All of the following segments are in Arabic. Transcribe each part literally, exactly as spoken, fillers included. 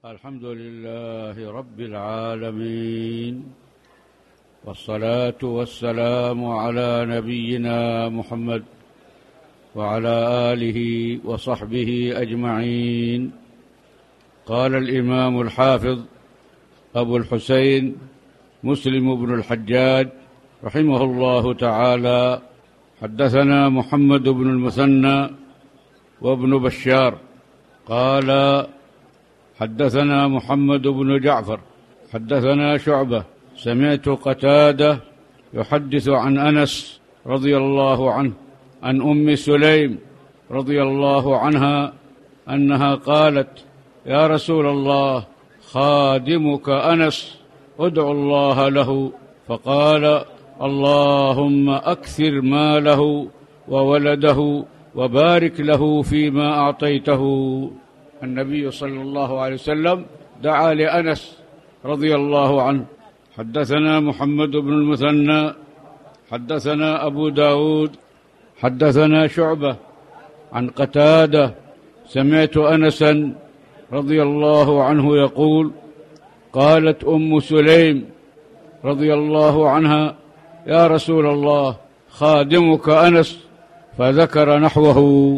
الحمد لله رب العالمين، والصلاة والسلام على نبينا محمد وعلى آله وصحبه أجمعين. قال الإمام الحافظ أبو الحسين مسلم بن الحجاج رحمه الله تعالى: حدثنا محمد بن المثنى وابن بشار قال: حدثنا محمد بن جعفر حدثنا شعبة سمعت قتادة يحدث عن أنس رضي الله عنه عن أم سليم رضي الله عنها أنها قالت: يا رسول الله، خادمك أنس ادع الله له. فقال: اللهم أكثر ماله وولده وبارك له فيما أعطيته. النبي صلى الله عليه وسلم دعا لأنس رضي الله عنه. حدثنا محمد بن المثنى حدثنا أبو داود حدثنا شعبة عن قتادة سمعت أنسا رضي الله عنه يقول: قالت أم سليم رضي الله عنها: يا رسول الله، خادمك أنس، فذكر نحوه.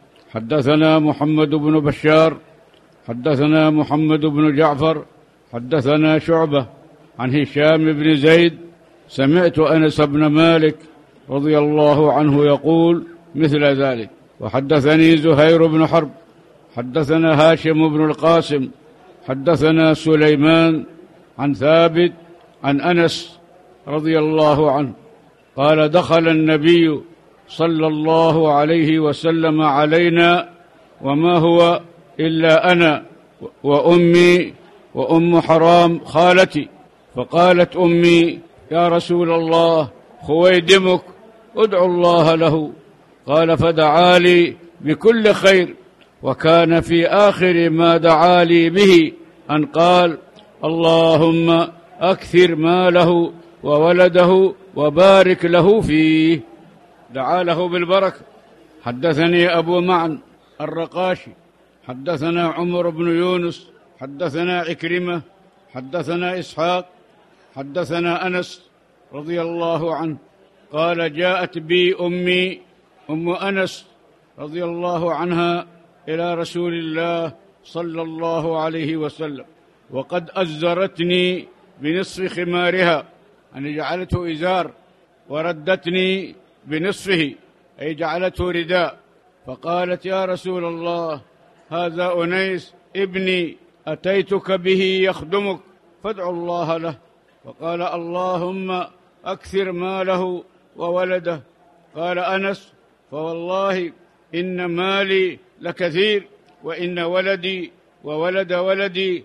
حدثنا محمد بن بشار حدثنا محمد بن جعفر حدثنا شعبة عن هشام بن زيد سمعت أنس بن مالك رضي الله عنه يقول مثل ذلك. وحدثني زهير بن حرب حدثنا هاشم بن القاسم حدثنا سليمان عن ثابت عن أنس رضي الله عنه قال: دخل النبي صلى الله عليه وسلم علينا وما هو إلا أنا وأمي وأم حرام خالتي، فقالت أمي: يا رسول الله، خويدمك ادعو الله له. قال: فدعا لي بكل خير، وكان في آخر ما دعا لي به أن قال: اللهم أكثر ماله وولده وبارك له فيه. دعا له بالبركة. حدثني أبو معن الرقاشي حدثنا عمر بن يونس حدثنا عكرمة حدثنا إسحاق حدثنا أنس رضي الله عنه قال: جاءت بي أمي أم أنس رضي الله عنها إلى رسول الله صلى الله عليه وسلم، وقد أزرتني بنصف خمارها، أن جعلته إزار، وردتني بنصفه، أي جعلته رداء. فقالت: يا رسول الله، هذا أنيس ابني أتيتك به يخدمك، فادع الله له. فقال: اللهم أكثر ماله وولده. قال أنس: فوالله إن مالي لكثير، وإن ولدي وولد ولدي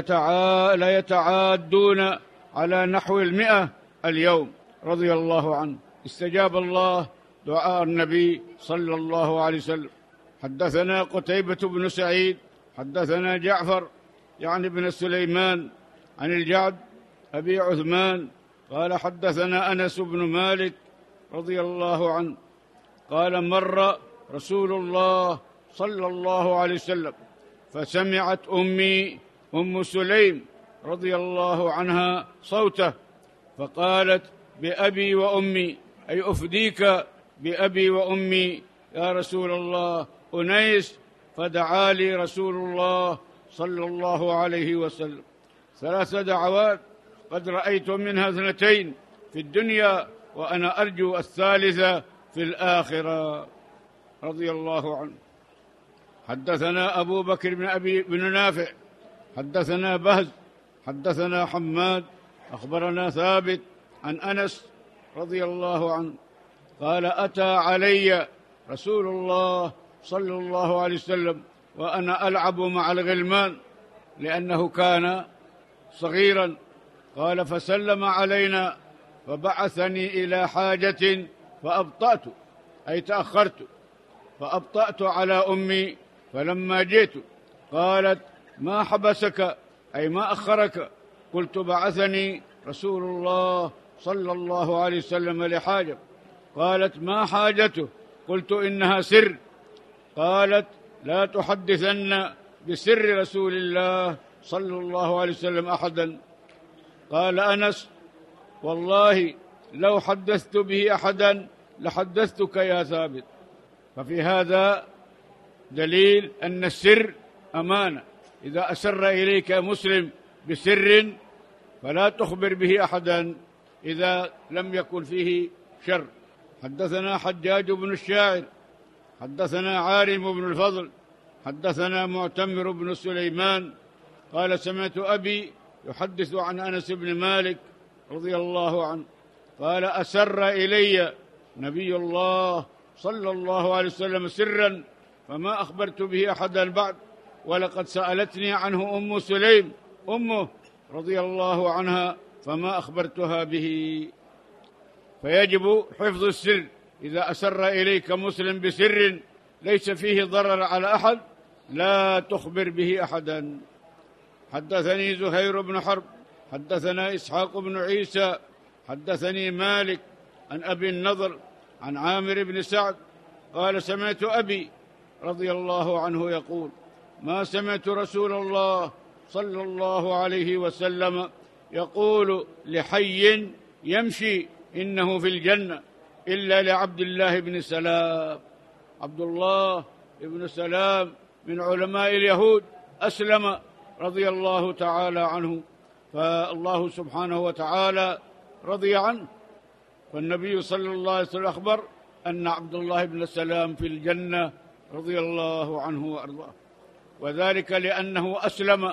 ليتعادون على نحو المئة اليوم. رضي الله عنه. استجاب الله دعاء النبي صلى الله عليه وسلم. حدثنا قتيبة بن سعيد حدثنا جعفر يعني بن سليمان عن الجعد أبي عثمان قال: حدثنا أنس بن مالك رضي الله عنه قال: مر رسول الله صلى الله عليه وسلم فسمعت أمي أم سليم رضي الله عنها صوته، فقالت: بأبي وأمي، أي أفديك بأبي وأمي يا رسول الله، أنيس. فدعا لي رسول الله صلى الله عليه وسلم ثلاث دعوات، قد رأيت منها اثنتين في الدنيا، وأنا أرجو الثالثة في الآخرة. رضي الله عنه. حدثنا أبو بكر بن أبي بن نافع حدثنا بهز حدثنا حماد أخبرنا ثابت عن أنس رضي الله عنه قال: أتى علي رسول الله صلى الله عليه وسلم وأنا ألعب مع الغلمان، لأنه كان صغيرا. قال: فسلم علينا فبعثني إلى حاجة فأبطأت، أي تأخرت، فأبطأت على أمي. فلما جئت قالت: ما حبسك، أي ما أخرك؟ قلت: بعثني رسول الله صلى الله عليه وسلم لحاجة. قالت: ما حاجته؟ قلت: إنها سر. قالت: لا تحدثن بسر رسول الله صلى الله عليه وسلم أحدا. قال أنس: والله لو حدثت به أحدا لحدثتك يا ثابت. ففي هذا دليل أن السر أمانة. إذا أسر إليك مسلم بسر فلا تخبر به أحدا إذا لم يكن فيه شر. حدثنا حجاج بن الشاعر حدثنا عارم بن الفضل حدثنا معتمر بن سليمان قال: سمعت أبي يحدث عن أنس بن مالك رضي الله عنه قال: أسر إلي نبي الله صلى الله عليه وسلم سرا فما أخبرت به أحدا بعد، ولقد سألتني عنه أم سليم أمه رضي الله عنها فما أخبرتها به. فيجب حفظ السر. إذا أسر إليك مسلم بسر ليس فيه ضرر على أحد لا تخبر به أحدا. حدثني زهير بن حرب حدثنا إسحاق بن عيسى حدثني مالك عن أبي النضر عن عامر بن سعد قال: سمعت أبي رضي الله عنه يقول: ما سمعت رسول الله صلى الله عليه وسلم يقول لحي يمشي إنه في الجنة إلا لعبد الله بن سلام. عبد الله بن سلام من علماء اليهود أسلم رضي الله تعالى عنه، فالله سبحانه وتعالى رضي عنه. فالنبي صلى الله عليه وسلم أخبر أن عبد الله بن سلام في الجنة رضي الله عنه وأرضاه، وذلك لأنه أسلم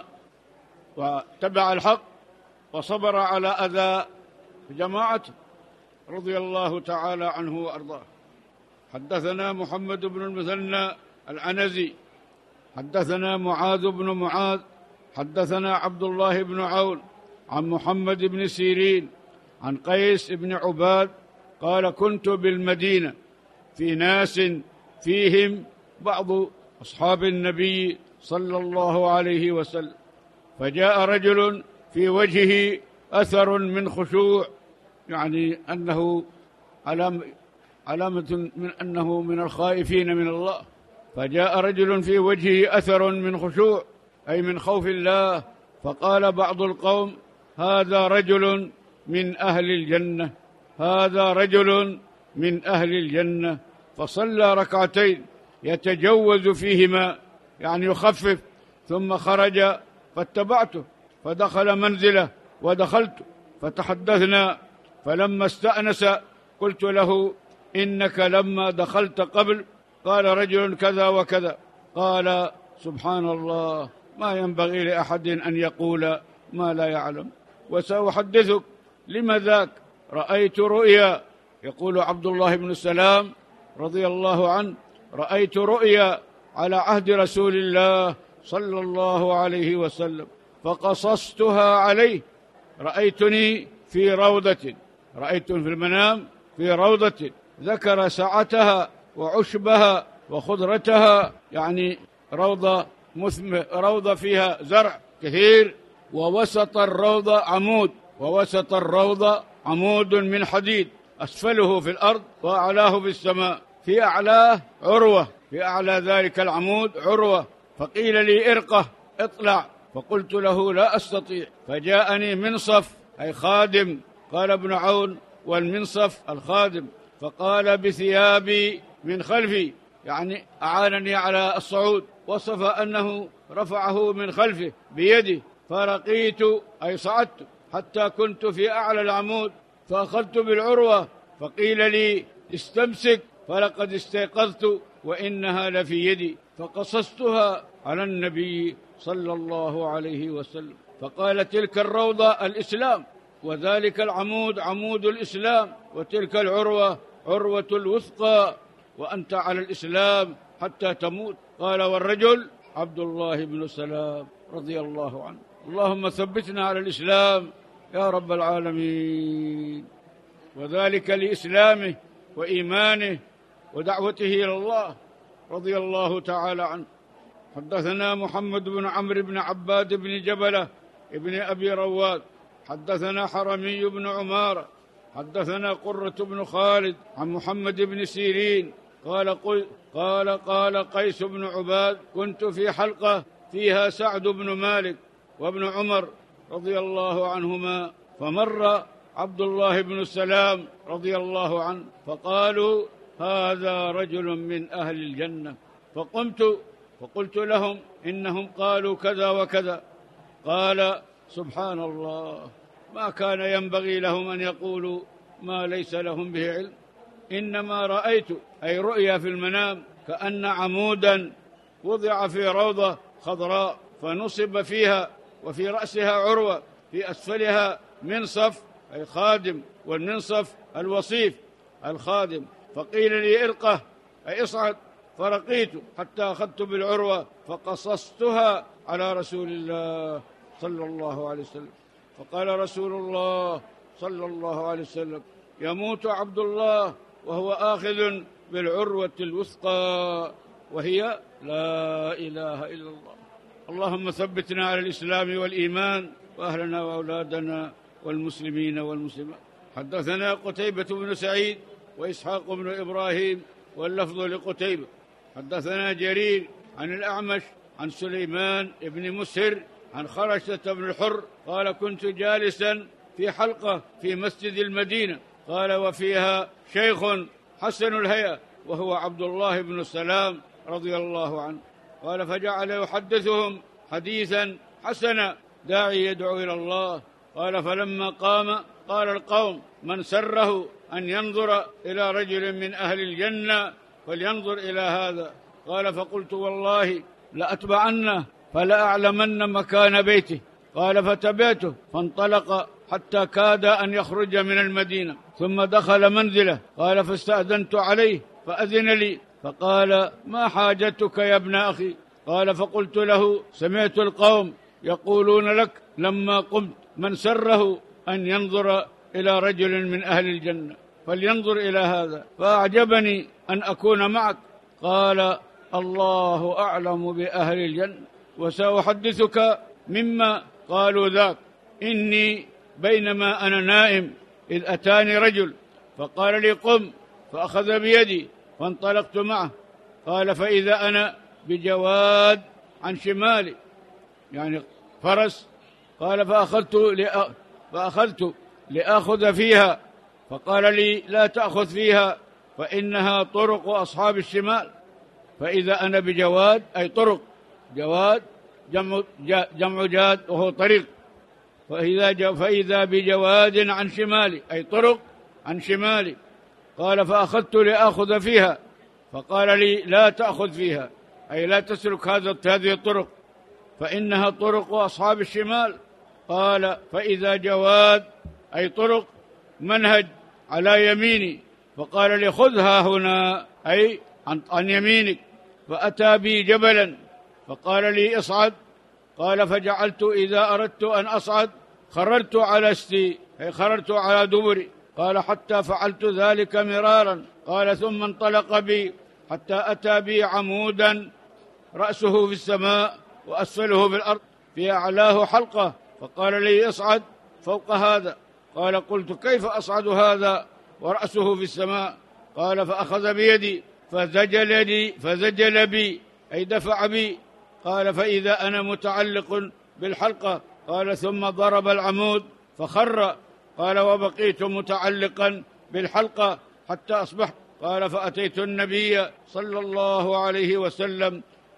واتبع الحق وصبر على أذى جماعته رضي الله تعالى عنه وأرضاه. حدثنا محمد بن المثنى العنزي حدثنا معاذ بن معاذ حدثنا عبد الله بن عون عن محمد بن سيرين عن قيس بن عباد قال: كنت بالمدينة في ناس فيهم بعض أصحاب النبي صلى الله عليه وسلم، فجاء رجل في وجهه أثر من خشوع، يعني أنه علامة من أنه من الخائفين من الله. فجاء رجل في وجهه أثر من خشوع أي من خوف الله، فقال بعض القوم: هذا رجل من أهل الجنة، هذا رجل من أهل الجنة. فصلى ركعتين يتجوز فيهما، يعني يخفف، ثم خرج فاتبعته فدخل منزله ودخلت فتحدثنا، فلما استأنس قلت له: إنك لما دخلت قبل قال رجل كذا وكذا. قال: سبحان الله، ما ينبغي لأحد أن يقول ما لا يعلم، وسأحدثك لما ذاك. رأيت رؤيا، يقول عبد الله بن السلام رضي الله عنه: رأيت رؤيا على عهد رسول الله صلى الله عليه وسلم فقصصتها عليه. رأيتني في روضة، رأيت في المنام في روضة، ذكر سعتها وعشبها وخضرتها، يعني روضة مثمر، روضة فيها زرع كثير، ووسط الروضة عمود، ووسط الروضة عمود من حديد، أسفله في الأرض وأعلاه في السماء. في أعلاه عروة، في أعلى ذلك العمود عروة. فقيل لي: ارقه، اطلع. فقلت له: لا أستطيع. فجاءني منصف أي خادم، قال ابن عون: والمنصف الخادم. فقال: بثيابي من خلفي، يعني أعانني على الصعود. وصف أنه رفعه من خلفه بيده، فرقيت أي صعدت حتى كنت في أعلى العمود، فأخذت بالعروة، فقيل لي: استمسك، فلقد استيقظت وإنها لفي يدي. فقصصتها على النبي صلى الله عليه وسلم، فقال: تلك الروضة الإسلام، وذلك العمود عمود الإسلام، وتلك العروة عروة الوثقى، وأنت على الإسلام حتى تموت. قال: والرجل عبد الله بن سلام رضي الله عنه. اللهم ثبتنا على الإسلام يا رب العالمين. وذلك لإسلامه وإيمانه ودعوته إلى الله رضي الله تعالى عنه. حدثنا محمد بن عمرو بن عباد بن جبلة ابن أبي رواد حدثنا حرمي بن عمارة حدثنا قرة بن خالد عن محمد بن سيرين قال قال قال قيس بن عباد: كنت في حلقة فيها سعد بن مالك وابن عمر رضي الله عنهما، فمر عبد الله بن السلام رضي الله عنه فقالوا هذا رجل من أهل الجنة، فقمت فقلت لهم إنهم قالوا كذا وكذا. قال سبحان الله، ما كان ينبغي لهم أن يقولوا ما ليس لهم به علم، إنما رأيت أي رؤيا في المنام كأن عمودا وضع في روضة خضراء فنصب فيها وفي رأسها عروة، في أسفلها منصف أي خادم، والمنصف الوصيف الخادم، فقيل لي ارقه أي اصعد، فرقيت حتى أخذت بالعروة فقصصتها على رسول الله صلى الله عليه وسلم، فقال رسول الله صلى الله عليه وسلم يموت عبد الله وهو آخذ بالعروة الوثقى وهي لا إله إلا الله. اللهم ثبتنا على الإسلام والإيمان وأهلنا وأولادنا والمسلمين والمسلمات. حدثنا قتيبة بن سعيد وإسحاق بن إبراهيم واللفظ لقتيبة. حدثنا جرير عن الأعمش عن سليمان بن مسهر عن خرشة بن الحر قال كنت جالسا في حلقة في مسجد المدينة، قال وفيها شيخ حسن الهيئة وهو عبد الله بن السلام رضي الله عنه، قال فجعل يحدثهم حديثا حسنا داعي يدعو إلى الله. قال فلما قام قال القوم من سره أن ينظر إلى رجل من أهل الجنة فلينظر إلى هذا. قال فقلت والله لأتبعنه فلأعلمن مكان بيته. قال فتبعته فانطلق حتى كاد أن يخرج من المدينة، ثم دخل منزله. قال فاستأذنت عليه فأذن لي، فقال ما حاجتك يا ابن أخي؟ قال فقلت له سمعت القوم يقولون لك لما قمت من سره أن ينظر إلى رجل من أهل الجنة فلينظر إلى هذا، فأعجبني أن أكون معك. قال الله أعلم بأهل الجنة وسأحدثك مما قالوا ذاك. إني بينما أنا نائم إذ أتاني رجل فقال لي قم، فأخذ بيدي فانطلقت معه. قال فإذا أنا بجواد عن شمالي، يعني فرس. قال فأخذت لأ... فأخذت لأخذ فيها، فقال لي لا تأخذ فيها فإنها طرق أصحاب الشمال. فإذا أنا بجواد أي طرق، جواد جمع, جمع جاد وهو طريق، فإذا, فإذا بجواد عن شمالي أي طرق عن شمالي. قال فأخذت لأخذ فيها، فقال لي لا تأخذ فيها أي لا تسلك هذه الطرق فإنها طرق أصحاب الشمال. قال فإذا جواد أي طرق منهج على يميني، فقال لي خذها هنا أي عن, عن يمينك. فأتى بي جبلا فقال لي اصعد. قال فجعلت إذا أردت أن أصعد خررت على استي أي خررت على دبري. قال حتى فعلت ذلك مرارا. قال ثم انطلق بي حتى أتى بي عمودا رأسه في السماء وأسفله في الأرض، في أعلاه حلقة، فقال لي اصعد فوق هذا. قال قلت كيف أصعد هذا ورأسه في السماء؟ قال فأخذ بيدي فزجل لي فزجل بي أي دفع بي. قال فإذا أنا متعلق بالحلقة. قال ثم ضرب العمود فخر. قال وبقيت متعلقا بالحلقة حتى أصبحت. قال فأتيت النبي صلى الله عليه وسلم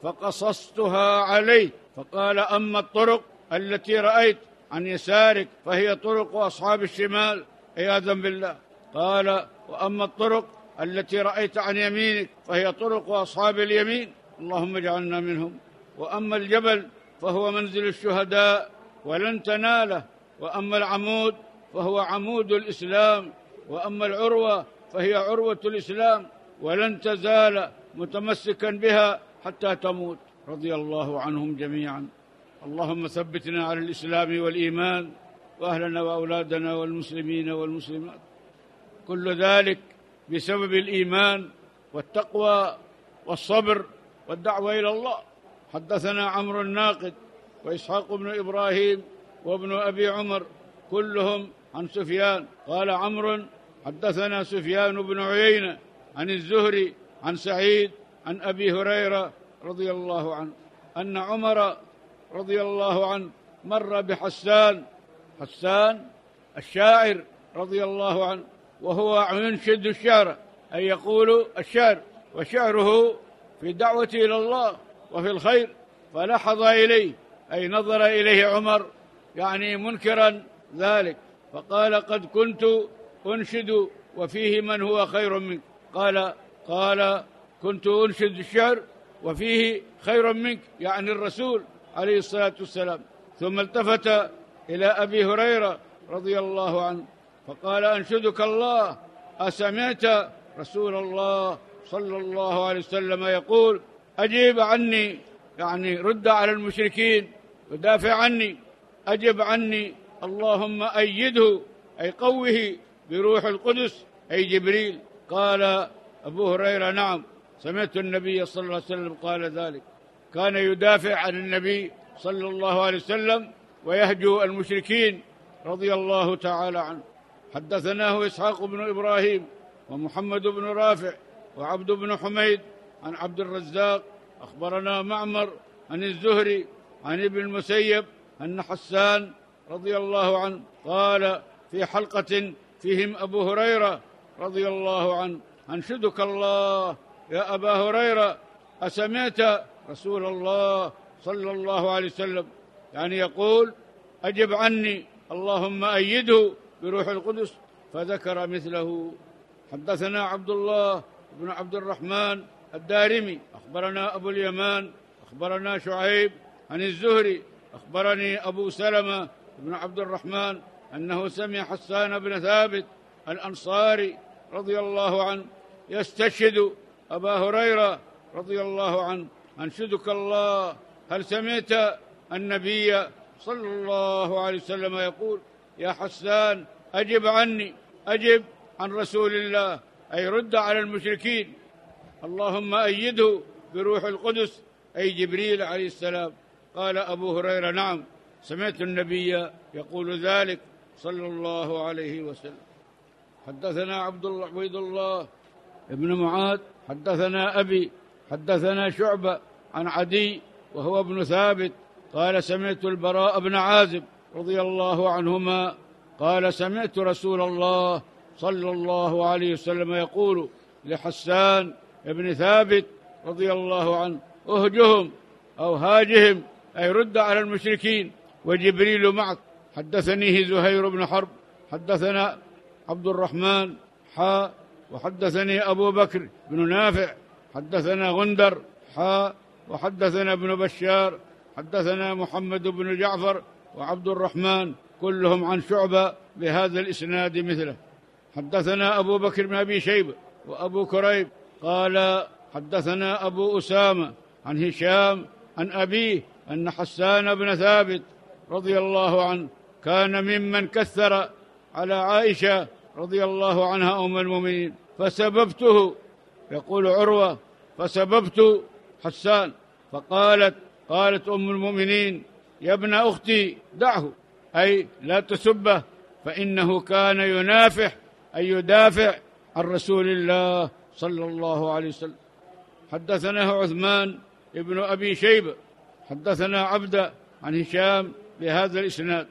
فقصصتها عليه، فقال أما الطرق التي رأيت عن يسارك فهي طرق أصحاب الشمال عياذا بالله. قال وأما الطرق التي رأيت عن يمينك فهي طرق أصحاب اليمين، اللهم اجعلنا منهم. وأما الجبل فهو منزل الشهداء ولن تناله، وأما العمود فهو عمود الإسلام، وأما العروة فهي عروة الإسلام ولن تزال متمسكا بها حتى تموت. رضي الله عنهم جميعا. اللهم ثبتنا على الإسلام والإيمان وأهلنا وأولادنا والمسلمين والمسلمات، كل ذلك بسبب الإيمان والتقوى والصبر والدعوة إلى الله. حدثنا عمرو الناقد وإسحاق بن إبراهيم وابن أبي عمر كلهم عن سفيان. قال عمرو حدثنا سفيان بن عيينة عن الزهري عن سعيد عن أبي هريرة رضي الله عنه أن عمر رضي الله عنه مر بحسان حسان الشاعر رضي الله عنه، وهو ينشد الشعر، أي يقول الشعر، وشعره في الدعوة إلى الله وفي الخير، فلحظ إليه أي نظر إليه عمر يعني منكرا ذلك، فقال: قد كنت أنشد وفيه من هو خير منك. قال قال كنت أنشد الشعر وفيه خير منك، يعني الرسول عليه الصلاة والسلام. ثم التفت إلى أبي هريرة رضي الله عنه فقال: أنشدك الله، أسمعت رسول الله صلى الله عليه وسلم يقول: أجيب عني، يعني رد على المشركين ودافع عني، أجب عني، اللهم أيده أي قوه بروح القدس أي جبريل. قال أبو هريرة: نعم، سمعت النبي صلى الله عليه وسلم قال ذلك. كان يدافع عن النبي صلى الله عليه وسلم ويهجو المشركين رضي الله تعالى عنه. حدثناه إسحاق بن إبراهيم ومحمد بن رافع وعبد بن حميد عن عبد الرزاق أخبرنا معمر عن الزهري عن ابن المسيب أن حسان رضي الله عنه قال في حلقة فيهم أبو هريرة رضي الله عنه: أنشدك الله يا أبا هريرة، أسمعت رسول الله صلى الله عليه وسلم يعني يقول: أجب عني، اللهم أيده بروح القدس، فذكر مثله. حدثنا عبد الله بن عبد الرحمن الدارمي أخبرنا أبو اليمان أخبرنا شعيب عن الزهري أخبرني أبو سلمة بن عبد الرحمن أنه سمع حسان بن ثابت الأنصاري رضي الله عنه يستشهد أبا هريرة رضي الله عنه: أنشدك الله، هل سمعت النبي صلى الله عليه وسلم يقول: يا حسان أجب عني، أجب عن رسول الله، أي رد على المشركين، اللهم أيده بروح القدس أي جبريل عليه السلام. قال أبو هريرة: نعم، سمعت النبي يقول ذلك صلى الله عليه وسلم. حدثنا عبد الله عبيد الله ابن معاذ حدثنا أبي حدثنا شعبة عن عدي وهو ابن ثابت قال: سمعت البراء بن عازب رضي الله عنهما قال: سمعت رسول الله صلى الله عليه وسلم يقول لحسان ابن ثابت رضي الله عنه: اهجهم أو هاجهم، أي رد على المشركين، وجبريل معك. حدثنيه زهير بن حرب حدثنا عبد الرحمن حا وحدثني أبو بكر بن نافع حدثنا غندر حا وحدثنا ابن بشار حدثنا محمد بن جعفر وعبد الرحمن كلهم عن شعبة بهذا الإسناد مثله. حدثنا أبو بكر بن أبي شيبة وأبو كريب قال حدثنا أبو أسامة عن هشام عن أبيه أن حسان بن ثابت رضي الله عنه كان ممن كثر على عائشة رضي الله عنها أم المؤمنين، فسببته، يقول عروة: فسببت حسان، فقالت قالت أم المؤمنين: يا ابن أختي دعه، أي لا تسبه، فإنه كان ينافح أي يدافع عن رسول الله صلى الله عليه وسلم. حدثناه عثمان ابن أبي شيبة حدثنا عبد عن هشام بهذا الإسناد.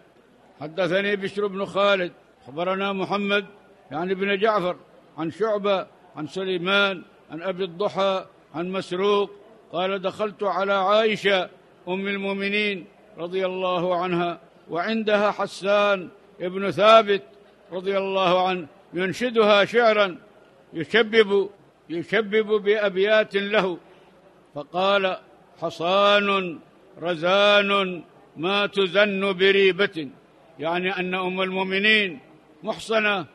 حدثني بشر بن خالد أخبرنا محمد يعني ابن جعفر عن شعبة عن سليمان عن أبي الضحى عن مسروق قال: دخلت على عائشة أم المؤمنين رضي الله عنها وعندها حسان ابن ثابت رضي الله عنه ينشدها شعرا يشبب يشبب بأبيات له، فقال: حصان رزان ما تزن بريبة، يعني أن أم المؤمنين محصنة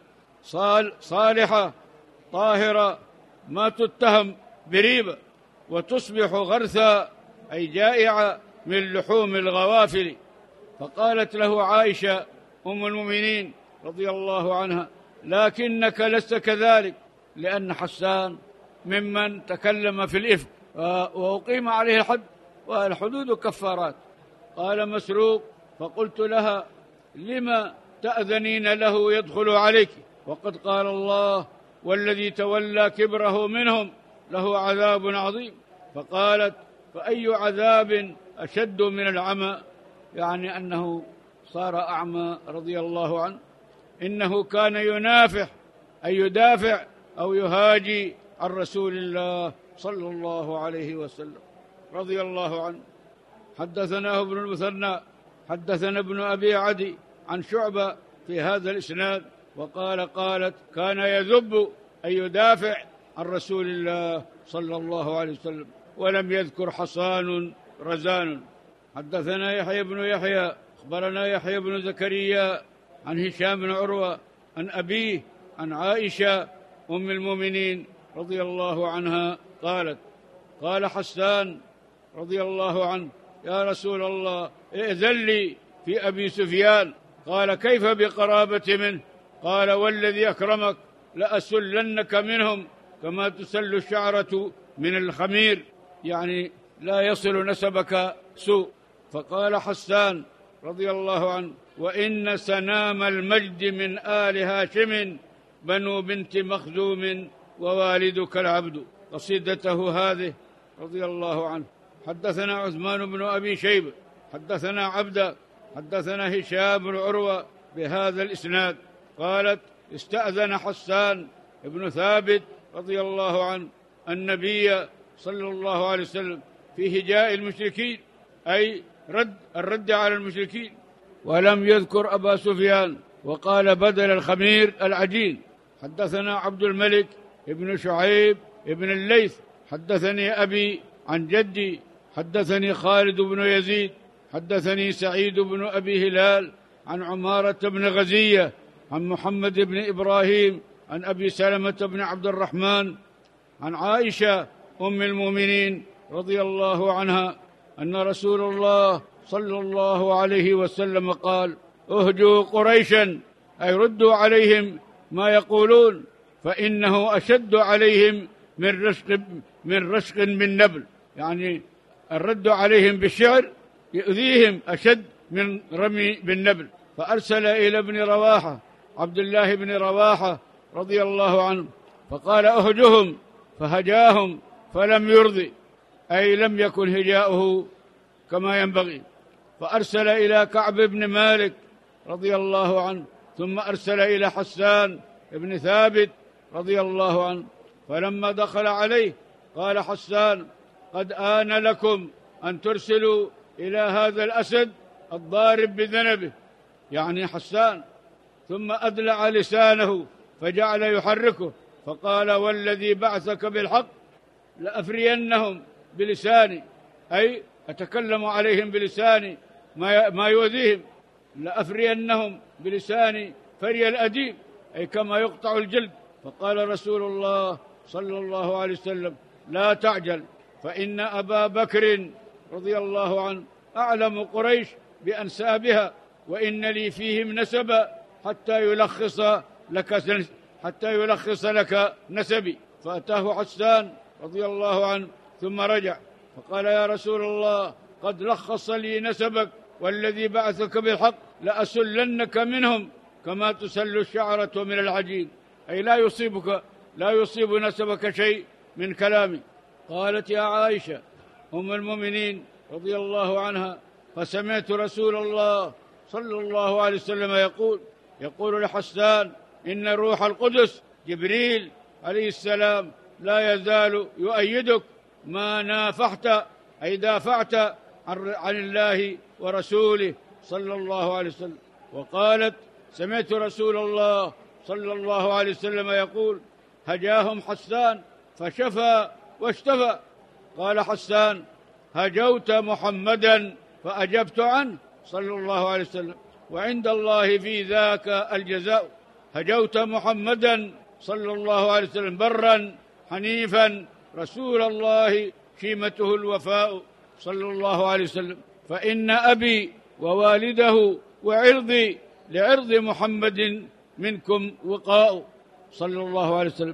صالحة طاهرة ما تتهم بريبة، وتصبح غرثا أي جائعة من لحوم الغوافل. فقالت له عائشة أم المؤمنين رضي الله عنها: لكنك لست كذلك، لأن حسان ممن تكلم في الإفك وأقيم عليه الحد، والحدود كفارات. قال مسروق: فقلت لها: لما تأذنين له يدخل عليك وقد قال الله: والذي تولى كبره منهم له عذاب عظيم. فقالت: فأي عذاب أشد من العمى؟ يعني أنه صار أعمى رضي الله عنه. إنه كان ينافح أي يدافع أو يهاجي عن رسول الله صلى الله عليه وسلم رضي الله عنه. حدثنا ابن المثنى حدثنا ابن أبي عدي عن شعبة في هذا الإسناد وقال قالت كان يذب أي يدافع عن رسول الله صلى الله عليه وسلم، ولم يذكر حصان رزان. حدثنا يحيى بن يحيى أخبرنا يحيى بن زكريا عن هشام بن عروة عن أبيه عن عائشة أم المؤمنين رضي الله عنها قالت قال حسان رضي الله عنه يا رسول الله ائذن لي في أبي سفيان. قال كيف بقرابة منه؟ قال والذي أكرمك لأسلنك منهم كما تسل الشعرة من الخمير، يعني لا يصل نسبك سوء. فقال حسان رضي الله عنه وإن سنام المجد من آل هاشم بنو بنت مخزوم ووالدك العبد، قصيدته هذه رضي الله عنه. حدثنا عثمان بن أبي شيبة حدثنا عبد حدثنا هشام بن عروة بهذا الإسناد قالت استأذن حسان بن ثابت رضي الله عنه النبي صلى الله عليه وسلم في هجاء المشركين، أي رد الرد على المشركين، ولم يذكر أبا سفيان وقال بدل الخمير العجين. حدثنا عبد الملك ابن شعيب ابن الليث حدثني أبي عن جدي حدثني خالد بن يزيد حدثني سعيد بن أبي هلال عن عمارة بن غزية عن محمد بن إبراهيم عن أبي سلمة بن عبد الرحمن عن عائشة أم المؤمنين رضي الله عنها أن رسول الله صلى الله عليه وسلم قال اهجوا قريشا، أي ردوا عليهم ما يقولون فإنه أشد عليهم من رشق من رشق من نبل، يعني الرد عليهم بالشعر يؤذيهم أشد من رمي بالنبل. فأرسل إلى ابن رواحة عبد الله بن رواحة رضي الله عنه فقال أهجهم، فهجاهم فلم يرضي، أي لم يكن هجاؤه كما ينبغي. فأرسل إلى كعب بن مالك رضي الله عنه ثم أرسل إلى حسان بن ثابت رضي الله عنه. فلما دخل عليه قال حسان قد آن لكم أن ترسلوا إلى هذا الأسد الضارب بذنبه، يعني حسان، ثم أدلع لسانه فجعل يحركه فقال والذي بعثك بالحق لأفرينهم بلساني، أي أتكلم عليهم بلساني ما يؤذيهم، لأفرينهم بلساني فري الأديم، أي كما يقطع الجلد. فقال رسول الله صلى الله عليه وسلم لا تعجل فإن أبا بكر رضي الله عنه أعلم قريش بأنسابها وإن لي فيهم نسبا حتى يلخص لك حتى يلخص لك نسبي. فأتاه حسان رضي الله عنه ثم رجع فقال يا رسول الله قد لخص لي نسبك والذي بعثك بالحق لأسلنك منهم كما تسل الشعرة من العجين، أي لا يصيبك لا يصيب نسبك شيء من كلامي. قالت يا عائشة أم المؤمنين رضي الله عنها فسمعت رسول الله صلى الله عليه وسلم يقول يقول لحسان إن روح القدس جبريل عليه السلام لا يزال يؤيدك ما نافحت، أي دافعت عن الله ورسوله صلى الله عليه وسلم. وقالت سمعت رسول الله صلى الله عليه وسلم يقول هجاهم حسان فشفى واشتفى. قال حسان هجوت محمدا فأجبت عنه صلى الله عليه وسلم وعند الله في ذاك الجزاء. هجوت محمدا صلى الله عليه وسلم برا حنيفا رسول الله شيمته الوفاء صلى الله عليه وسلم. فإن أبي ووالده وعرضي لعرض محمد منكم وقاء صلى الله عليه وسلم.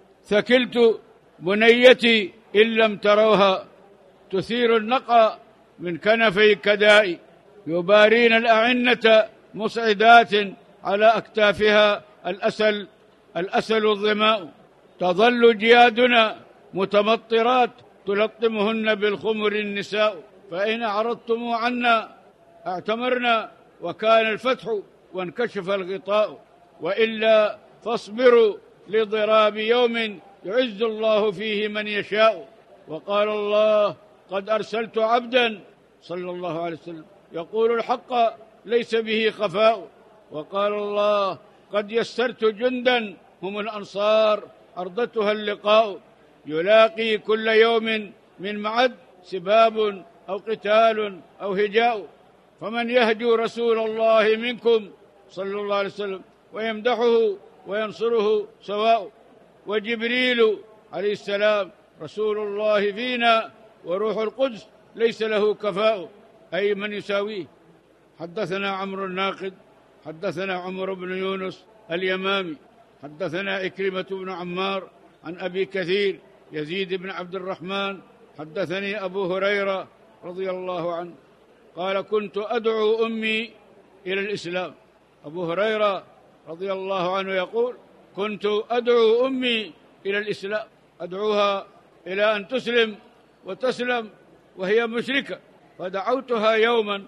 ثكلت بنيتي إن لم تروها تثير النقى من كنفي كداء يبارين الأعنة مصعدات على أكتافها الأسل الأسل الظماء. تظل جيادنا متمطرات تلطمهن بالخمر النساء، فإن أعرضتم عنا اعتمرنا وكان الفتح وانكشف الغطاء، وإلا فاصبروا لضراب يوم يعز الله فيه من يشاء. وقال الله: قد أرسلت عبدا صلى الله عليه وسلم يقول الحق ليس به خفاء. وقال الله: قد يسرت جندا هم الأنصار أرضتها اللقاء، يلاقي كل يوم من معد سباب أو قتال أو هجاء، فمن يهجو رسول الله منكم صلى الله عليه وسلم ويمدحه وينصره سواء. وجبريل عليه السلام رسول الله فينا وروح القدس ليس له كفاء، أي من يساويه. حدثنا عمرو الناقد حدثنا عمرو بن يونس اليمامي حدثنا إكرمة بن عمار عن أبي كثير يزيد بن عبد الرحمن حدثني أبو هريرة رضي الله عنه قال: كنت أدعو أمي إلى الإسلام. أبو هريرة رضي الله عنه يقول: كنت أدعو أمي إلى الإسلام، أدعوها إلى أن تسلم وتسلم وهي مشركة، فدعوتها يوما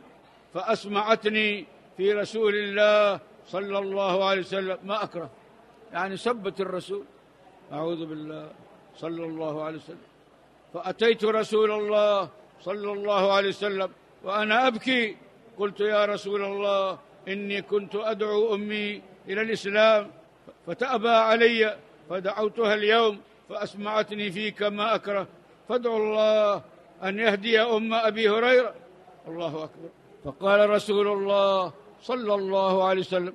فأسمعتني في رسول الله صلى الله عليه وسلم ما أكره، يعني سبت الرسول، أعوذ بالله، صلى الله عليه وسلم. فأتيت رسول الله صلى الله عليه وسلم وأنا أبكي، قلت: يا رسول الله، إني كنت أدعو أمي إلى الإسلام فتأبى علي، فدعوتها اليوم فأسمعتني فيك ما أكره، فادعوا الله أن يهدي أم أبي هريرة. الله أكبر. فقال رسول الله صلى الله عليه وسلم: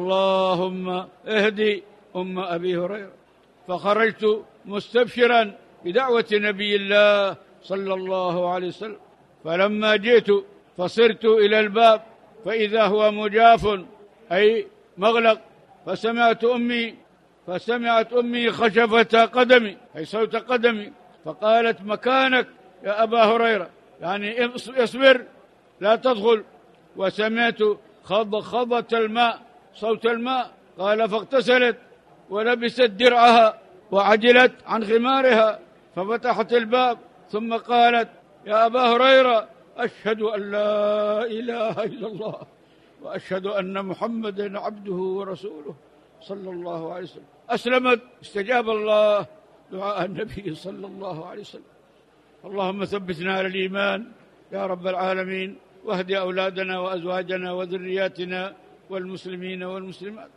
اللهم اهدي أم أبي هريرة. فخرجت مستبشرا بدعوة نبي الله صلى الله عليه وسلم، فلما جئت فصرت إلى الباب فإذا هو مجاف أي مغلق، فسمعت أمي فسمعت أمي خشفة قدمي أي صوت قدمي، فقالت: مكانك يا أبا هريرة، يعني اصبر لا تدخل. وسمعت خض خضة الماء صوت الماء، قال: فاغتسلت ولبست درعها وعجلت عن خمارها، ففتحت الباب ثم قالت: يا أبا هريرة، أشهد أن لا إله إلا الله وأشهد أن محمدا عبده ورسوله صلى الله عليه وسلم. أسلمت، استجاب الله دعاء النبي صلى الله عليه وسلم. اللهم ثبتنا على الإيمان يا رب العالمين، واهد أولادنا وأزواجنا وذرياتنا والمسلمين والمسلمات.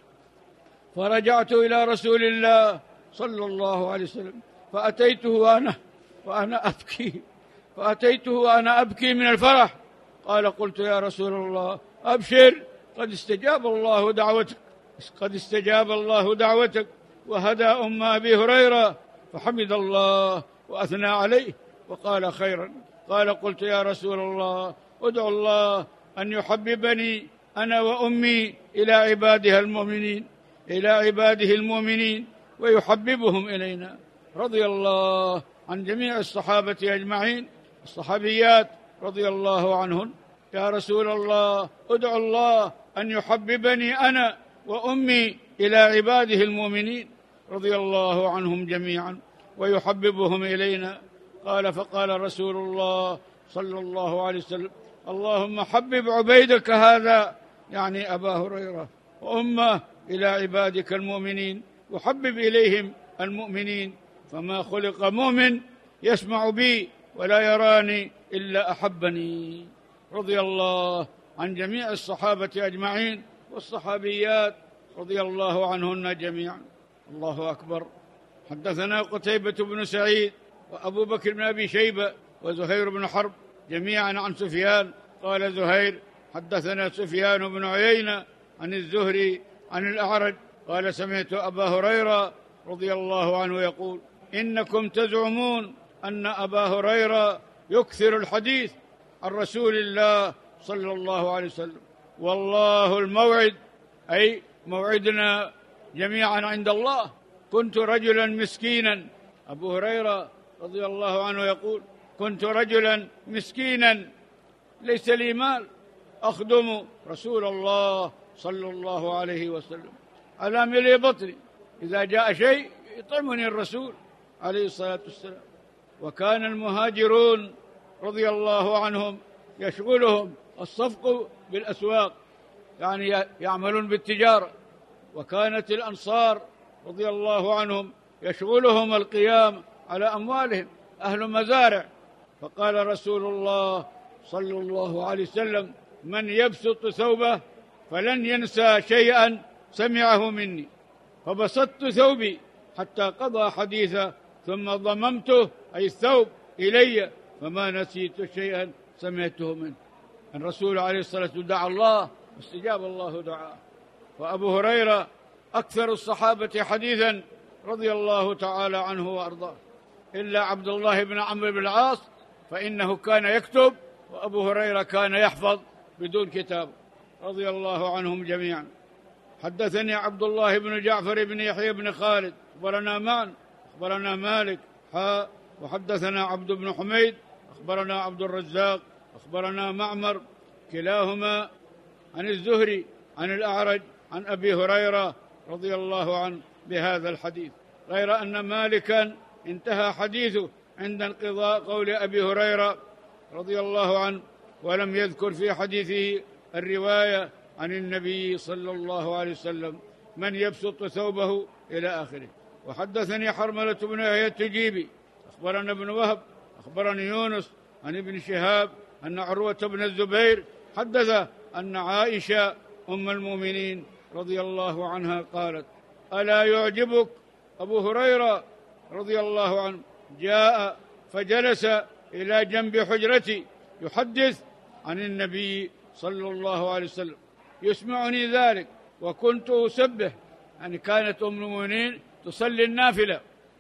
فرجعت إلى رسول الله صلى الله عليه وسلم فأتيته وأنا وأنا أبكي فأتيته وأنا أبكي من الفرح. قال: قلت: يا رسول الله، أبشر، قد استجاب الله دعوتك قد استجاب الله دعوتك وهدى أم أبي هريرة. فحمد الله وأثنى عليه وقال: خيرا. قال: قلت: يا رسول الله، ادعو الله أن يحببني أنا وأمي إلى عبادها المؤمنين إلى عباده المؤمنين ويحببهم إلينا. رضي الله عن جميع الصحابة أجمعين، الصحابيات رضي الله عنهن. يا رسول الله، ادعو الله أن يحببني أنا وأمي إلى عباده المؤمنين رضي الله عنهم جميعا ويحببهم إلينا. قال: فقال رسول الله صلى الله عليه وسلم: اللهم حبب عبيدك هذا، يعني أبا هريرة، وأمه إلى عبادك المؤمنين وحبب إليهم المؤمنين، فما خلق مؤمن يسمع بي ولا يراني إلا أحبني. رضي الله عن جميع الصحابة أجمعين والصحابيات رضي الله عنهن جميعا. الله أكبر. حدثنا قتيبة بن سعيد وأبو بكر بن أبي شيبة وزهير بن حرب جميعا عن سفيان. قال زهير: حدثنا سفيان بن عيينة عن الزهري عن الأعرج قال: سمعت أبا هريرة رضي الله عنه يقول: إنكم تزعمون أن أبا هريرة يكثر الحديث عن رسول الله صلى الله عليه وسلم، والله الموعد، أي موعدنا جميعا عند الله. كنت رجلا مسكينا، أبو هريرة رضي الله عنه يقول: كنت رجلا مسكينا ليس لي مال أخدم رسول الله صلى الله عليه وسلم على ملء بطني، إذا جاء شيء يطعمني الرسول عليه الصلاة والسلام. وكان المهاجرون رضي الله عنهم يشغلهم الصفق بالأسواق، يعني يعملون بالتجارة، وكانت الأنصار رضي الله عنهم يشغلهم القيام على أموالهم، أهل مزارع. فقال رسول الله صلى الله عليه وسلم: من يبسط ثوبه فلن ينسى شيئا سمعه مني. فبسطت ثوبي حتى قضى حديثه، ثم ضممته أي الثوب إلي، فما نسيت شيئا سمعته منه. الرسول عليه الصلاة والسلام دعا الله واستجاب الله دعاءه. وأبو هريرة أكثر الصحابة حديثا رضي الله تعالى عنه وأرضاه، إلا عبد الله بن عمرو بن العاص فإنه كان يكتب، وأبو هريرة كان يحفظ بدون كتاب رضي الله عنهم جميعا. حدثني عبد الله بن جعفر بن يحيى بن خالد أخبرنا معا أخبرنا مالك حاء وحدثنا عبد بن حميد أخبرنا عبد الرزاق أخبرنا معمر كلاهما عن الزهري عن الأعرج عن أبي هريرة رضي الله عنه بهذا الحديث، غير أن مالكا انتهى حديثه عند انقضاء قول أبي هريرة رضي الله عنه، ولم يذكر في حديثه الرواية عن النبي صلى الله عليه وسلم: من يبسط ثوبه إلى آخره. وحدثني حرملة بن يحيى التجيبي أخبرنا ابن وهب أخبرني يونس عن ابن شهاب أن عروة بن الزبير حدث أن عائشة أم المؤمنين رضي الله عنها قالت: ألا يعجبك أبو هريرة رضي الله عنه جاء فجلس إلى جنب حجرتي يحدث عن النبي صلى الله عليه وسلم، يسمعني ذلك وكنت أسبح، يعني كانت أم المؤمنين تصلي النافلة،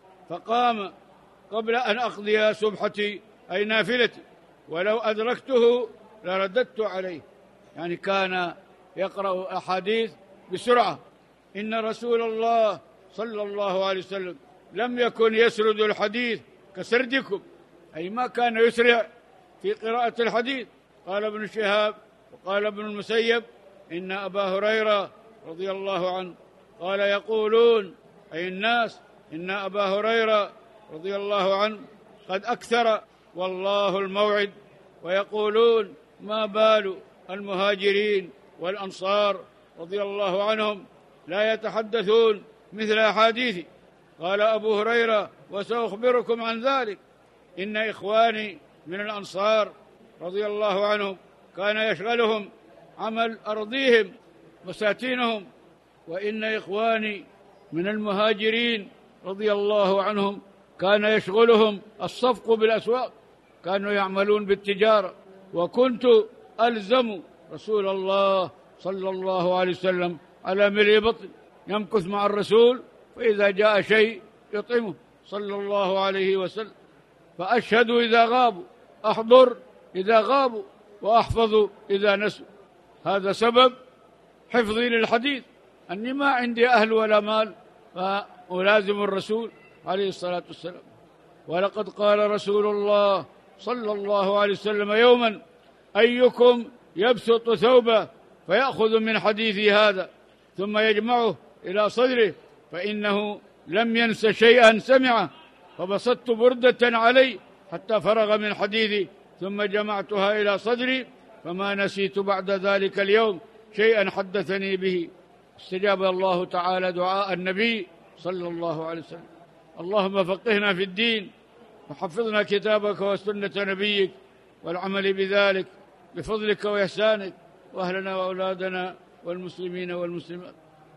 فقام قبل أن أقضي سبحتي أي نافلتي، ولو أدركته لرددت عليه، يعني كان يقرأ أحاديث بسرعة. إن رسول الله صلى الله عليه وسلم لم يكن يسرد الحديث كسردكم، أي ما كان يسرع في قراءة الحديث. قال ابن شهاب وقال ابن المسيب: إن أبا هريرة رضي الله عنه قال يقولون أي الناس إن أبا هريرة رضي الله عنه قد أكثر والله الموعد، ويقولون ما بال المهاجرين والأنصار رضي الله عنهم لا يتحدثون مثل أحاديثي. قال أبو هريرة: وسأخبركم عن ذلك، إن إخواني من الأنصار رضي الله عنهم كان يشغلهم عمل أرضيهم بساتينهم، وإن إخواني من المهاجرين رضي الله عنهم كان يشغلهم الصفق بالأسواق، كانوا يعملون بالتجارة. وكنت ألزم رسول الله صلى الله عليه وسلم على ملء بطن، يمكث مع الرسول، فإذا جاء شيء يطعمه صلى الله عليه وسلم. فأشهد إذا غابوا، أحضر إذا غابوا، وأحفظ إذا نسوا. هذا سبب حفظي للحديث، أني ما عندي أهل ولا مال، فألازم الرسول عليه الصلاة والسلام. ولقد قال رسول الله صلى الله عليه وسلم يوما: أيكم يبسط ثوبه فيأخذ من حديثي هذا ثم يجمعه إلى صدره، فإنه لم ينس شيئا سمعه. فبسطت بردة علي حتى فرغ من حديثي ثم جمعتها إلى صدري، فما نسيت بعد ذلك اليوم شيئا حدثني به. استجاب الله تعالى دعاء النبي صلى الله عليه وسلم. اللهم فقهنا في الدين وحفظنا كتابك وسنة نبيك والعمل بذلك بفضلك وإحسانك، وأهلنا وأولادنا والمسلمين والمسلمات.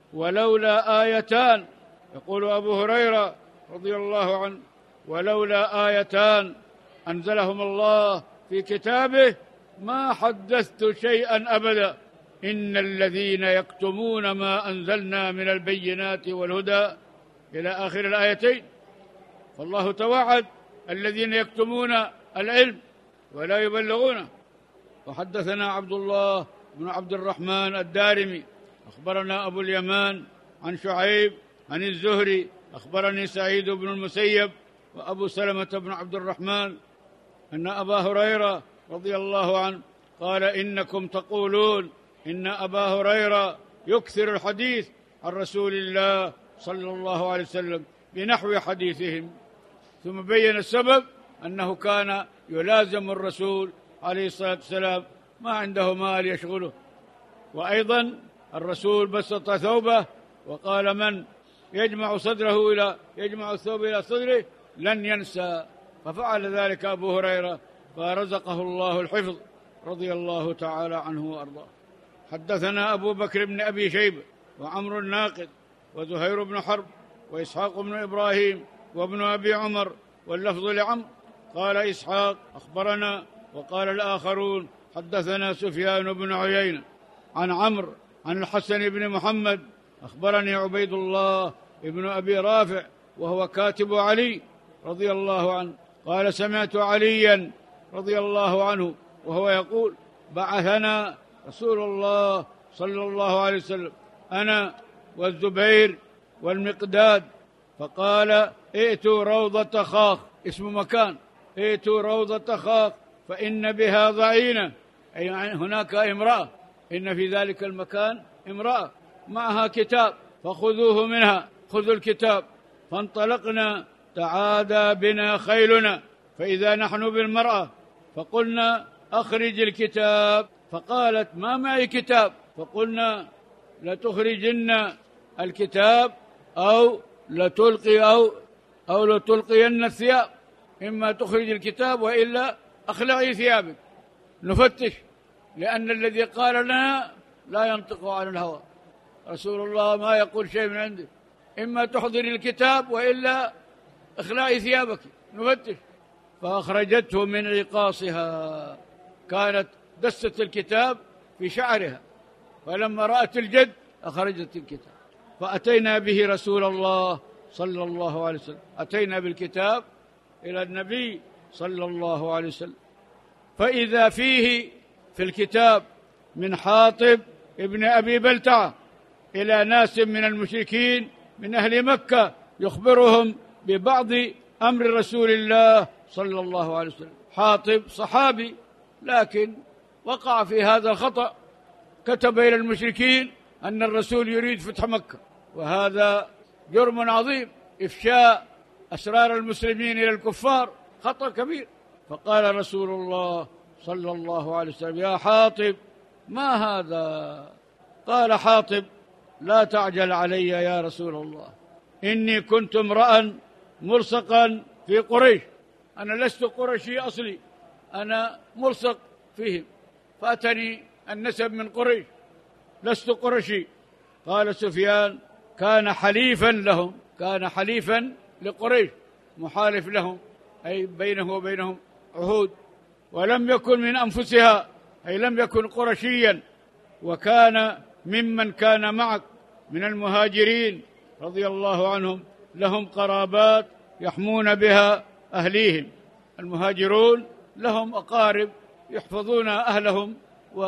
ولولا آيتان، يقول أبو هريرة رضي الله عنه: ولولا آيتان أنزلهم الله في كتابه ما حدثت شيئا أبدا، إن الذين يكتمون ما أنزلنا من البينات والهدى إلى آخر الآيتين. فالله توعد الذين يكتمون العلم ولا يبلغونه. وحدثنا عبد الله بن عبد الرحمن الدارمي أخبرنا أبو اليمان عن شعيب عن الزهري أخبرني سعيد بن المسيب وأبو سلمة بن عبد الرحمن أن أبا هريرة رضي الله عنه قال: إنكم تقولون إن أبا هريرة يكثر الحديث عن رسول الله صلى الله عليه وسلم بنحو حديثهم. ثم بين السبب أنه كان يلازم الرسول عليه الصلاة والسلام، ما عنده مال يشغله. وأيضا الرسول بسط ثوبه وقال: من يجمع صدره إلى يجمع الثوب إلى صدره لن ينسى، ففعل ذلك أبو هريرة فرزقه الله الحفظ رضي الله تعالى عنه وأرضاه. حدثنا أبو بكر بن أبي شيبة وعمرو الناقد وزهير بن حرب وإسحاق بن إبراهيم وابن أبي عمر، واللفظ لعمرو. قال إسحاق: أخبرنا. وقال الآخرون: حدثنا سفيان بن عيينة عن عمرو عن الحسن بن محمد أخبرني عبيد الله ابن أبي رافع وهو كاتب علي رضي الله عنه قال: سمعت عليا رضي الله عنه وهو يقول: بعثنا رسول الله صلى الله عليه وسلم أنا والزبير والمقداد، فقال: ائتوا روضة خاخ، اسم مكان، ائتوا روضة خاخ فإن بها ضعينة، أي هناك امرأة، إن في ذلك المكان امرأة معها كتاب فخذوه منها، خذوا الكتاب. فانطلقنا تعادى بنا خيلنا فإذا نحن بالمرأة، فقلنا: أخرج الكتاب. فقالت: ما معي كتاب. فقلنا: لتخرجن الكتاب أو لتلقي أو أو لتلقين الثياب، إما تخرج الكتاب وإلا أخلعي ثيابك نفتش، لأن الذي قال لنا لا ينطق عن الهوى، رسول الله ما يقول شيء من عنده، إما تحضري الكتاب وإلا اخلعي ثيابك نفتش. فأخرجته من رقاصها، كانت دست الكتاب في شعرها، فلما رأت الجد أخرجت الكتاب. فأتينا به رسول الله صلى الله عليه وسلم، أتينا بالكتاب إلى النبي صلى الله عليه وسلم، فإذا فيه في الكتاب من حاطب ابن أبي بلتعة إلى ناس من المشركين من أهل مكة يخبرهم ببعض أمر رسول الله صلى الله عليه وسلم. حاطب صحابي لكن وقع في هذا الخطأ، كتب إلى المشركين أن الرسول يريد فتح مكة، وهذا جرم عظيم، إفشاء أسرار المسلمين إلى الكفار خطأ كبير. فقال رسول الله صلى الله عليه وسلم: يا حاطب ما هذا؟ قال حاطب: لا تعجل علي يا رسول الله، إني كنت امرأ ملصقا في قريش، أنا لست قرشي أصلي، أنا ملصق فيهم، فأتني النسب من قريش، لست قرشي. قال سفيان: كان حليفا لهم، كان حليفا لقريش، محالف لهم، أي بينه وبينهم عهود، ولم يكن من أنفسها، أي لم يكن قرشيا، وكان ممن كان معك من المهاجرين رضي الله عنهم، لهم قرابات يحمون بها أهليهم، المهاجرون لهم أقارب يحفظون أهلهم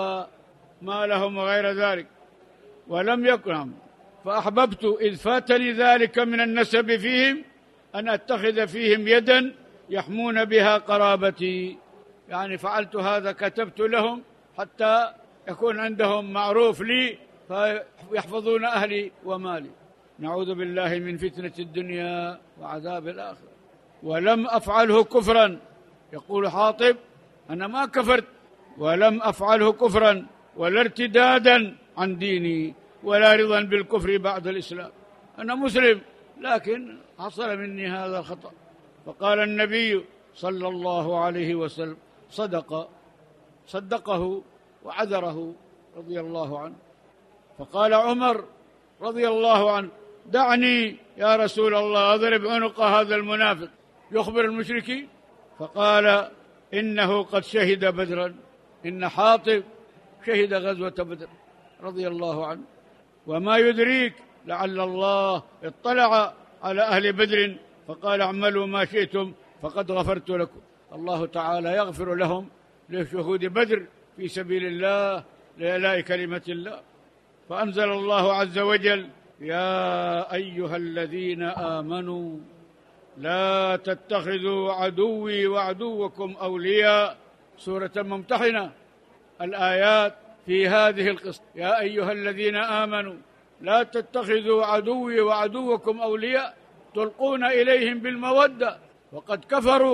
ومالهم وغير ذلك، ولم يكن. فأحببت إذ فاتني ذلك من النسب فيهم أن أتخذ فيهم يدا يحمون بها قرابتي، يعني فعلت هذا، كتبت لهم حتى يكون عندهم معروف لي فيحفظون أهلي ومالي. نعوذ بالله من فتنة الدنيا وعذاب الآخرة. ولم أفعله كفرا، يقول حاطب: أنا ما كفرت، ولم أفعله كفرا ولا ارتدادا عن ديني ولا رضا بالكفر بعد الإسلام، أنا مسلم لكن حصل مني هذا الخطأ. فقال النبي صلى الله عليه وسلم: صدق، صدقه وعذره رضي الله عنه. فقال عمر رضي الله عنه: دعني يا رسول الله أضرب عنق هذا المنافق يخبر المشركين. فقال: إنه قد شهد بدرا، إن حاطب شهد غزوة بدر رضي الله عنه، وما يدريك لعل الله اطلع على أهل بدر فقال: اعملوا ما شئتم فقد غفرت لكم. الله تعالى يغفر لهم لشهود بدر في سبيل الله لإعلاء كلمة الله. فأنزل الله عز وجل: يا أيها الذين آمنوا لا تتخذوا عدوي وعدوكم أولياء. سورة الممتحنة، الآيات في هذه القصة: يا أيها الذين آمنوا لا تتخذوا عدوي وعدوكم أولياء تلقون إليهم بالمودة وقد كفروا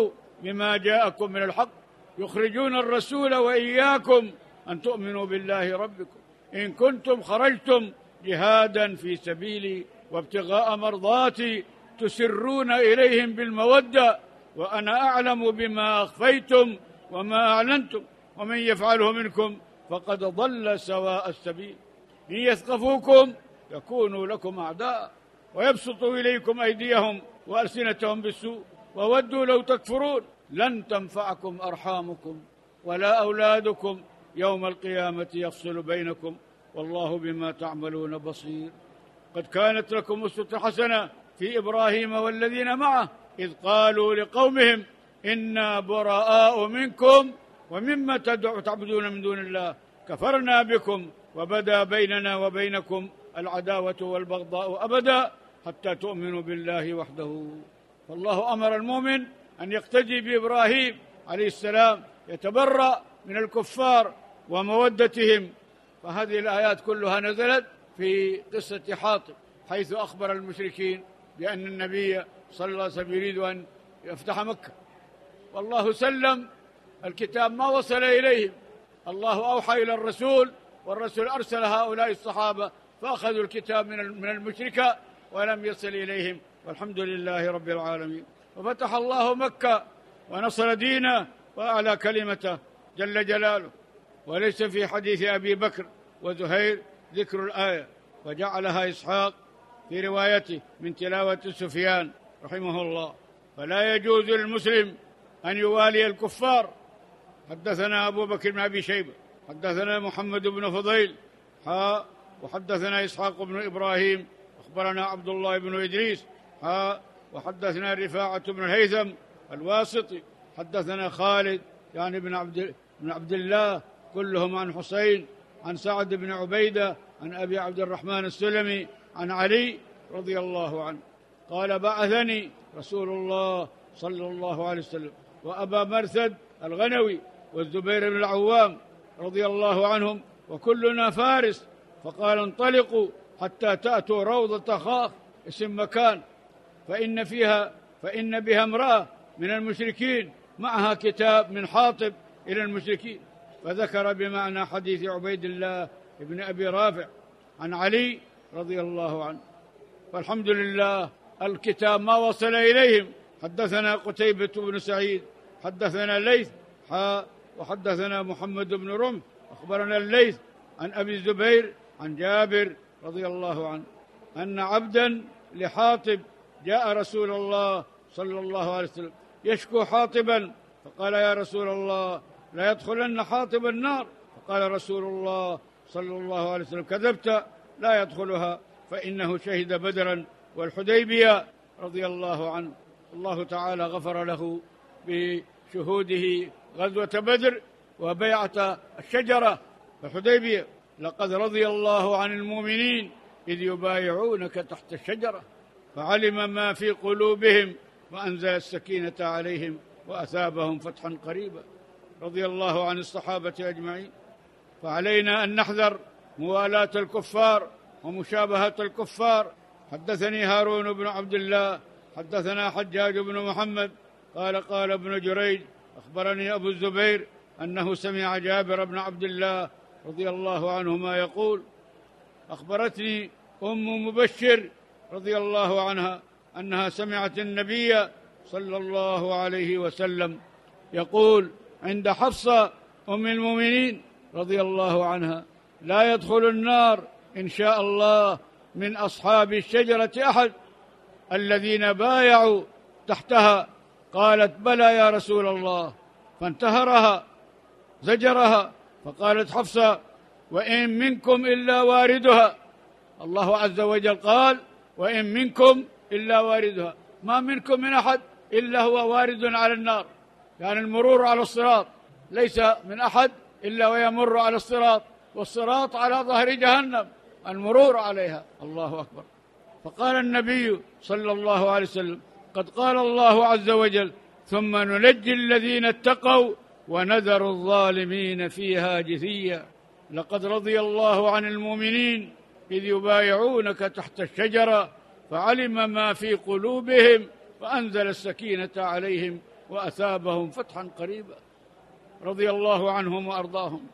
بما جاءكم من الحق يخرجون الرسول وإياكم أن تؤمنوا بالله ربكم إن كنتم خرجتم جهادا في سبيلي وابتغاء مرضاتي تسرون إليهم بالمودة وأنا أعلم بما أخفيتم وما أعلنتم ومن يفعله منكم فقد ضل سواء السبيل إن يثقفوكم يكونوا لكم أعداء ويبسطوا إليكم أيديهم وألسنتهم بالسوء وودوا لو تكفرون لن تنفعكم أرحامكم ولا أولادكم يوم القيامة يفصل بينكم والله بما تعملون بصير. قد كانت لكم أسوة حسنة في إبراهيم والذين معه إذ قالوا لقومهم إنا براء منكم ومما تعبدون من دون الله كفرنا بكم وبدا بيننا وبينكم العداوة والبغضاء أبدا حتى تؤمنوا بالله وحده. فالله أمر المؤمن أن يقتدي بإبراهيم عليه السلام يتبرأ من الكفار ومودتهم. فهذه الآيات كلها نزلت في قصة حاطب حيث أخبر المشركين بأن النبي صلى الله عليه وسلم يريد أن يفتح مكة والله سلم الكتاب ما وصل إليهم. الله أوحى إلى الرسول والرسول أرسل هؤلاء الصحابة فأخذوا الكتاب من المشركة ولم يصل إليهم والحمد لله رب العالمين. وفتح الله مكة ونصر دينه وأعلى كلمته جل جلاله. وليس في حديث أبي بكر وزهير ذكر الآية وجعلها إسحاق في روايته من تلاوة سفيان رحمه الله. فلا يجوز للمسلم أن يوالي الكفار. حدثنا أبو بكر بن أبي شيبة حدثنا محمد بن فضيل ها وحدثنا إسحاق بن إبراهيم أخبرنا عبد الله بن إدريس ها وحدثنا رفاعة بن الهيثم الواسطي حدثنا خالد يعني بن عبد بن عبد الله كلهم عن حسين عن سعد بن عبيدة عن أبي عبد الرحمن السلمي عن علي رضي الله عنه قال بعثني رسول الله صلى الله عليه وسلم وأبا مرثد الغنوي والزبير بن العوام رضي الله عنهم وكلنا فارس فقال انطلقوا حتى تأتوا روضة خاخ اسم مكان فإن فيها فإن بها امرأة من المشركين معها كتاب من حاطب إلى المشركين. فذكر بمعنى حديث عبيد الله بن أبي رافع عن علي رضي الله عنه. والحمد لله الكتاب ما وصل إليهم. حدثنا قتيبة بن سعيد حدثنا الليث حا وحدثنا محمد بن رمح أخبرنا الليث عن أبي الزبير عن جابر رضي الله عنه أن عبدا لحاطب جاء رسول الله صلى الله عليه وسلم يشكو حاطبا فقال يا رسول الله لا يدخلن حاطب النار. فقال رسول الله صلى الله عليه وسلم كذبت لا يدخلها فإنه شهد بدرا والحديبية رضي الله عنه. الله تعالى غفر له بشهوده غزوة بدر وبيعة الشجرة الحديبية. لقد رضي الله عن المؤمنين إذ يبايعونك تحت الشجرة فعلم ما في قلوبهم وأنزل السكينة عليهم وأثابهم فتحا قريبا. رضي الله عن الصحابة أجمعين. فعلينا أن نحذر موالاة الكفار ومشابهة الكفار. حدثني هارون بن عبد الله حدثنا حجاج بن محمد قال قال ابن جريج أخبرني أبو الزبير أنه سمع جابر بن عبد الله رضي الله عنهما يقول أخبرتني أم مبشر رضي الله عنها أنها سمعت النبي صلى الله عليه وسلم يقول عند حفصة أم المؤمنين رضي الله عنها لا يدخل النار إن شاء الله من أصحاب الشجرة أحد الذين بايعوا تحتها. قالت بلى يا رسول الله فانتهرها زجرها. فقالت حفصة وإن منكم إلا واردها. الله عز وجل قال وإن منكم إلا واردها ما منكم من أحد إلا هو وارد على النار يعني المرور على الصراط ليس من أحد إلا ويمر على الصراط والصراط على ظهر جهنم المرور عليها. الله أكبر. فقال النبي صلى الله عليه وسلم قد قال الله عز وجل ثم ننجي الذين اتقوا ونذر الظالمين فيها جثيا. لقد رضي الله عن المؤمنين إذ يبايعونك تحت الشجرة فعلم ما في قلوبهم وأنزل السكينة عليهم وأثابهم فتحا قريبا، رضي الله عنهم وأرضاهم.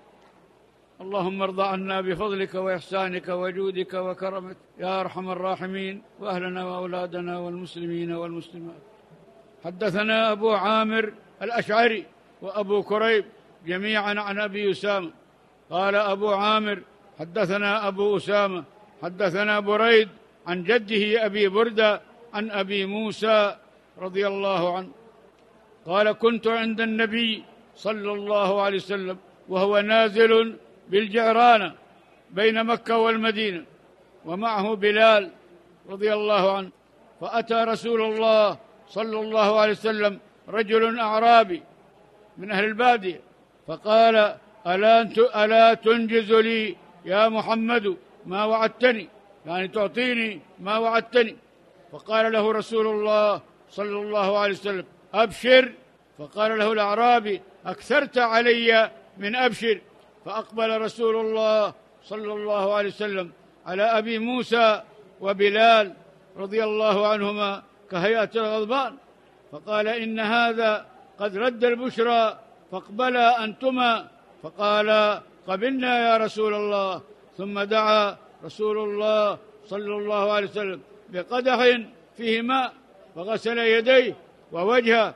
اللهم ارض عنا بفضلك وإحسانك وجودك وكرمك يا أرحم الراحمين، وأهلنا وأولادنا والمسلمين والمسلمات. حدثنا أبو عامر الأشعري وأبو كريب جميعا عن أبي أسامة قال أبو عامر حدثنا أبو أسامة حدثنا بريد عن جده أبي بردة عن أبي موسى رضي الله عنه قال كنت عند النبي صلى الله عليه وسلم وهو نازل بالجعرانة بين مكة والمدينة، ومعه بلال رضي الله عنه، فأتى رسول الله صلى الله عليه وسلم رجل أعرابي من أهل البادية فقال ألا, ألا تنجز لي يا محمد ما وعدتني، يعني تعطيني ما وعدتني؟ فقال له رسول الله صلى الله عليه وسلم أبشر. فقال له الأعرابي أكثرت علي من أبشر. فأقبل رسول الله صلى الله عليه وسلم على أبي موسى وبلال رضي الله عنهما كهيئة الغضبان، فقال إن هذا قد رد البشرى فاقبلا أنتما. فقال قبلنا يا رسول الله. ثم دعا رسول الله صلى الله عليه وسلم بقدح فيه ماء فغسل يديه ووجهه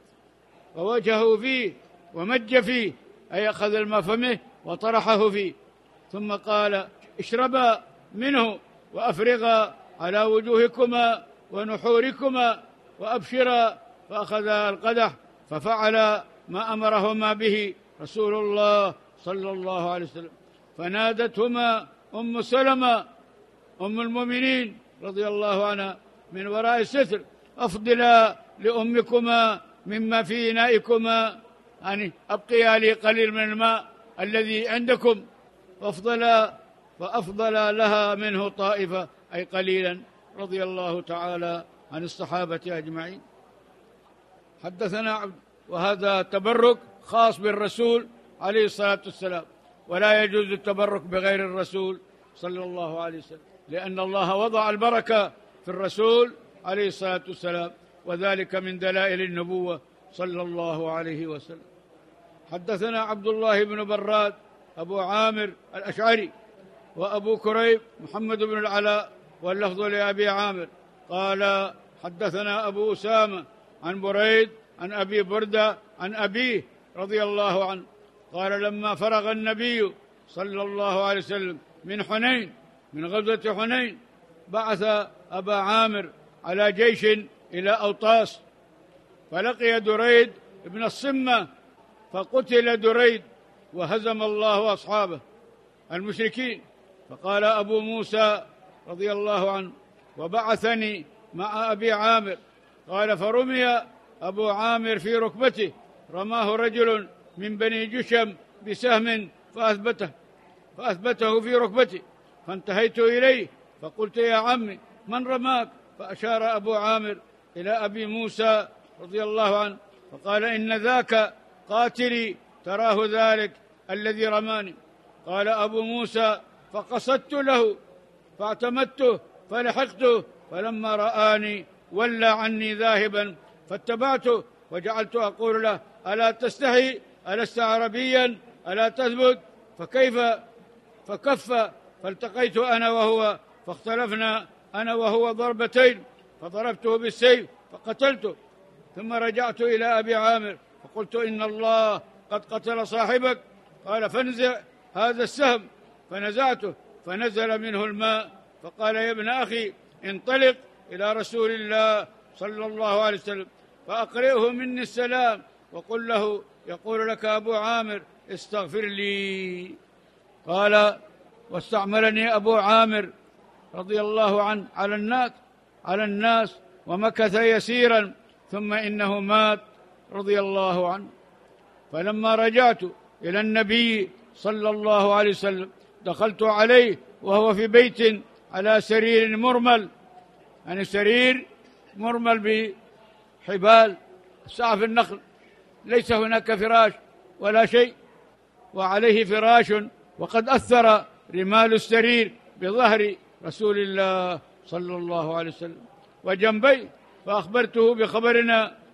ووجهه فيه ومج فيه، أي أخذ الماء فمه وطرحه فيه، ثم قال اشربا منه وأفرغا على وجوهكما ونحوركما وأبشرا. فأخذ القدح ففعل ما أمرهما به رسول الله صلى الله عليه وسلم. فنادتهما أم سلمة أم المؤمنين رضي الله عنها من وراء الستر أفضلا لأمكما مما في إنائكما، يعني أبقيا لي قليل من الماء الذي عندكم. فأفضلا فأفضل لها منه طائفة أي قليلا، رضي الله تعالى عن الصحابة أجمعين. حدثنا عبد، وهذا تبرك خاص بالرسول عليه الصلاة والسلام، ولا يجوز التبرك بغير الرسول صلى الله عليه وسلم، لأن الله وضع البركة في الرسول عليه الصلاة والسلام، وذلك من دلائل النبوة صلى الله عليه وسلم. حدثنا عبد الله بن براد أبو عامر الأشعري وأبو كريب محمد بن العلاء واللفظ لأبي عامر قال حدثنا أبو أسامة عن بريد عن أبي بردة عن أبيه رضي الله عنه قال لما فرغ النبي صلى الله عليه وسلم من حنين من غزوة حنين بعث أبا عامر على جيش إلى أوطاس، فلقي دريد ابن الصمة فقتل دريد وهزم الله أصحابه المشركين. فقال أبو موسى رضي الله عنه وبعثني مع أبي عامر، قال فرمي أبو عامر في ركبته، رماه رجل من بني جشم بسهم فأثبته فأثبته في ركبته، فانتهيت إليه فقلت يا عمي من رماك؟ فأشار أبو عامر إلى أبي موسى رضي الله عنه فقال إن ذاك قاتلي تراه ذلك الذي رماني. قال أبو موسى فقصدت له فاعتمدته فلحقته، فلما رآني ولى عني ذاهبا فاتبعته وجعلت أقول له ألا تستحي ألست عربيا ألا تثبت؟ فكيف فكف، فالتقيت أنا وهو فاختلفنا أنا وهو ضربتين، فضربته بالسيف فقتلته. ثم رجعت إلى أبي عامر فقلت إن الله قد قتل صاحبك. قال فانزع هذا السهم، فنزعته فنزل منه الماء. فقال يا ابن أخي انطلق إلى رسول الله صلى الله عليه وسلم فأقرئه مني السلام وقل له يقول لك أبو عامر استغفر لي. قال واستعملني أبو عامر رضي الله عنه على الناس على الناس ومكث يسيرا ثم إنه مات رضي الله عنه. فلما رجعت إلى النبي صلى الله عليه وسلم دخلت عليه وهو في بيت على سرير مرمل، يعني سرير مرمل بحبال سعف النخل، ليس هناك فراش ولا شيء، وعليه فراش وقد أثر رمال السرير بظهر رسول الله صلى الله عليه وسلم وجنبيه. فأخبرته بخبرنا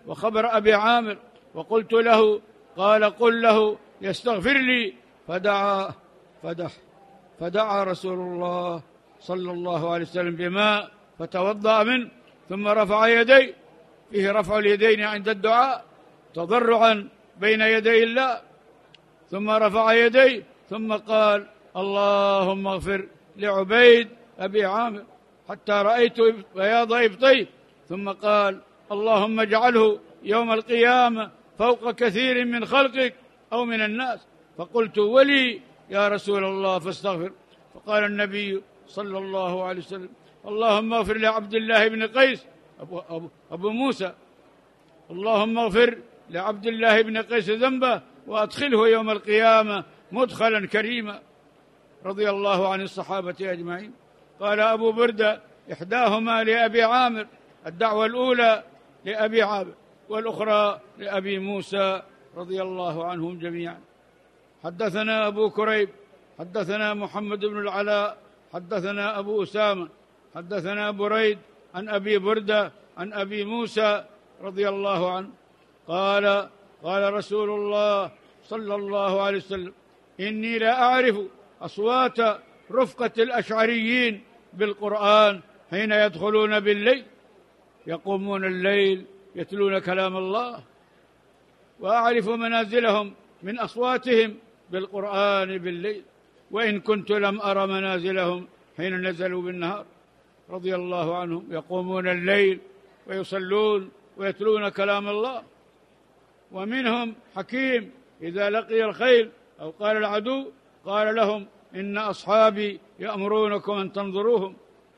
وخبر أبي عامر، وقلت له، قال قل له يستغفر لي، فدعا فدح فدعا رسول الله صلى الله عليه وسلم بماء فتوضأ منه، ثم رفع يديه، فيه رفع اليدين عند الدعاء تضرعا بين يدي الله، ثم رفع يديه ثم قال اللهم اغفر لعبيد أبي عامر حتى رأيت بياض إبطيه، ثم قال اللهم اجعله يوم القيامة فوق كثير من خلقك أو من الناس. فقلت ولي يا رسول الله فاستغفر، فقال النبي صلى الله عليه وسلم اللهم اغفر لعبد الله بن قيس أبو, أبو, أبو موسى، اللهم اغفر لعبد الله بن قيس ذنبه وأدخله يوم القيامة مدخلا كريما، رضي الله عن الصحابة أجمعين. قال أبو بردة إحداهما لأبي عامر، الدعوة الأولى لأبي عامر والأخرى لأبي موسى رضي الله عنهم جميعا. حدثنا أبو كريب حدثنا محمد بن العلاء حدثنا أبو أسامة حدثنا بريد عن أبي بردة عن أبي موسى رضي الله عنه قال قال رسول الله صلى الله عليه وسلم إني لا أعرف أصوات رفقة الأشعريين بالقرآن حين يدخلون بالليل، يقومون الليل يتلون كلام الله، وأعرف منازلهم من أصواتهم بالقرآن بالليل، وإن كنت لم أرى منازلهم حين نزلوا بالنهار، رضي الله عنهم، يقومون الليل ويصلون ويتلون كلام الله. ومنهم حكيم إذا لقي الخيل أو قال العدو قال لهم إن أصحابي يأمرونكم أن تنظروهم،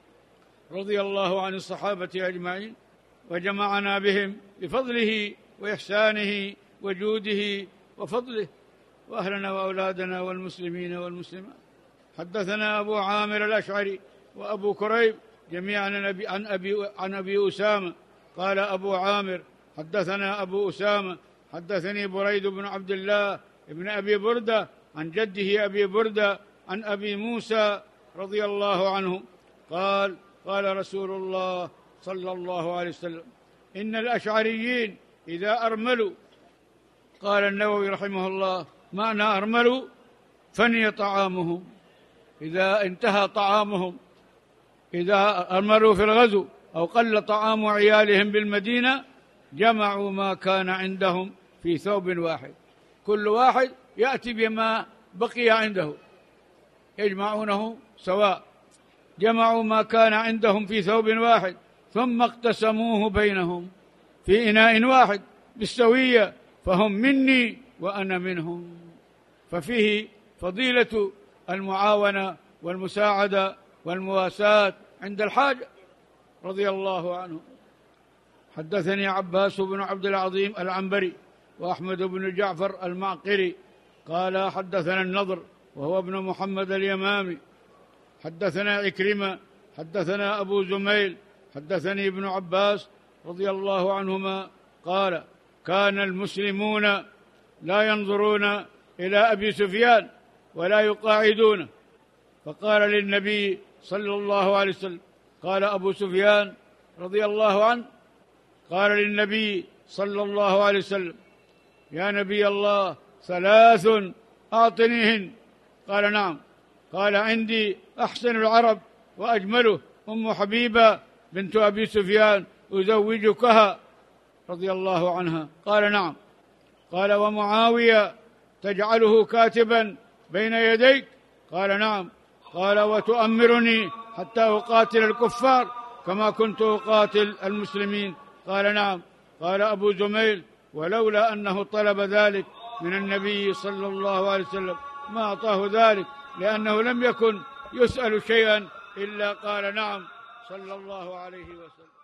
رضي الله عن الصحابة أجمعين، وجمعنا بهم بفضله وإحسانه وجوده وفضله، وأهلنا وأولادنا والمسلمين والمسلمات. حدثنا أبو عامر الأشعري وأبو كريب جميعا عن أبي, عن أبي أسامة قال أبو عامر حدثنا أبو أسامة حدثني بريد بن عبد الله ابن أبي بردة عن جده أبي بردة عن أبي موسى رضي الله عنه قال قال رسول الله صلى الله عليه وسلم إن الأشعريين إذا أرملوا، قال النووي رحمه الله معنى أرملوا فني طعامهم، إذا انتهى طعامهم، إذا أرملوا في الغزو أو قل طعام عيالهم بالمدينة جمعوا ما كان عندهم في ثوب واحد، كل واحد يأتي بما بقي عنده يجمعونه سواء، جمعوا ما كان عندهم في ثوب واحد ثم اقتسموه بينهم في إناء واحد بالسوية، فهم مني وأنا منهم. ففيه فضيلة المعاونة والمساعدة والمواساة عند الحاجة، رضي الله عنه. حدثني عباس بن عبد العظيم العنبري وأحمد بن جعفر المعقري قال حدثنا النضر وهو ابن محمد اليمامي حدثنا عكرمة حدثنا أبو زميل حدثني ابن عباس رضي الله عنهما قال كان المسلمون لا ينظرون إلى أبي سفيان ولا يقاعدونه، فقال للنبي صلى الله عليه وسلم، قال أبو سفيان رضي الله عنه قال للنبي صلى الله عليه وسلم يا نبي الله ثلاث أعطنيهن، قال نعم، قال عندي أحسن العرب وأجمله أم حبيبة بنت أبي سفيان أزوجكها، رضي الله عنها، قال نعم، قال ومعاوية تجعله كاتبا بين يديك، قال نعم، قال وتؤمرني حتى أقاتل الكفار كما كنت أقاتل المسلمين، قال نعم، قال أبو زميل ولولا أنه طلب ذلك من النبي صلى الله عليه وسلم ما أعطاه ذلك، لأنه لم يكن يسأل شيئا إلا قال نعم صلى الله عليه وسلم.